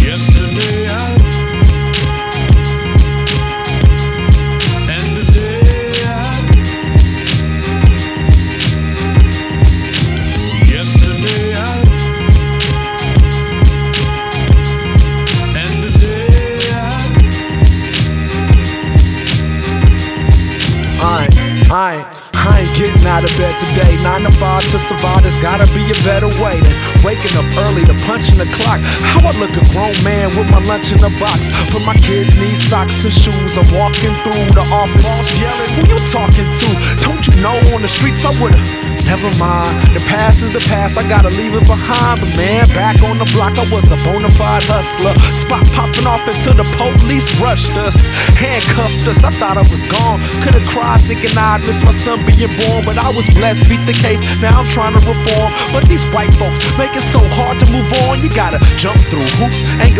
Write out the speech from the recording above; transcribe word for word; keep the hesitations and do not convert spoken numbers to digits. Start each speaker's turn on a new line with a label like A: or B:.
A: Yesterday I and the day I yesterday I and the day I
B: I ain't, I ain't I ain't getting out of bed today. Nine to five to survive, there's gotta be a better way than waking up early to punching the clock. How I look a grown man with my lunch in a box, but my kids need socks and shoes. I'm walking through the office, boss yelling, who you talking to? Don't you know on the streets I would've, never mind. The past is the past, I gotta leave it behind. But man, back on the block I was a bona fide hustler. Spot popping off until the police rushed us, handcuffed us. I thought I was gone, could've cried thinking I'd miss my son being born, but I was blessed, beat the case, now I'm trying to reform. But these white folks make it so hard to move on. You gotta jump through hoops, ain't